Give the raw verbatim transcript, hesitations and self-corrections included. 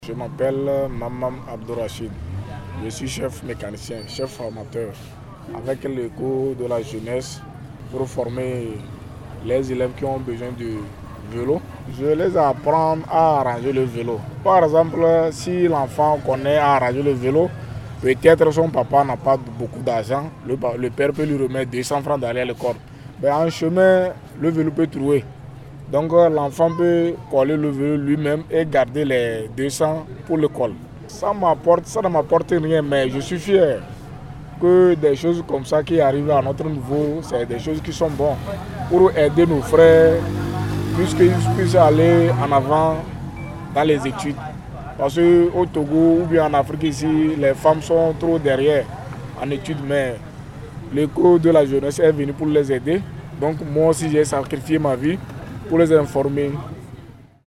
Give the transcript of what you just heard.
Je m'appelle Mamam Abdourachid. Je suis chef mécanicien, chef formateur, avec le cours de la jeunesse pour former les élèves qui ont besoin de vélo. Je les apprends à arranger le vélo. Par exemple, si l'enfant connaît à arranger le vélo, peut-être son papa n'a pas beaucoup d'argent, le, le père peut lui remettre deux cents francs d'aller à l'école. Ben, en chemin, le vélo peut trouver. Donc l'enfant peut coller le vélo lui-même et garder les deux cents pour l'école. Ça m'apporte, ça ne m'apporte rien, mais je suis fier que des choses comme ça qui arrivent à notre niveau, c'est des choses qui sont bonnes pour aider nos frères, puisqu'ils puissent aller en avant dans les études. Parce qu'au Togo ou bien en Afrique ici, les femmes sont trop derrière en études, mais l'école de la jeunesse est venu pour les aider. Donc moi aussi j'ai sacrifié ma vie pour les informer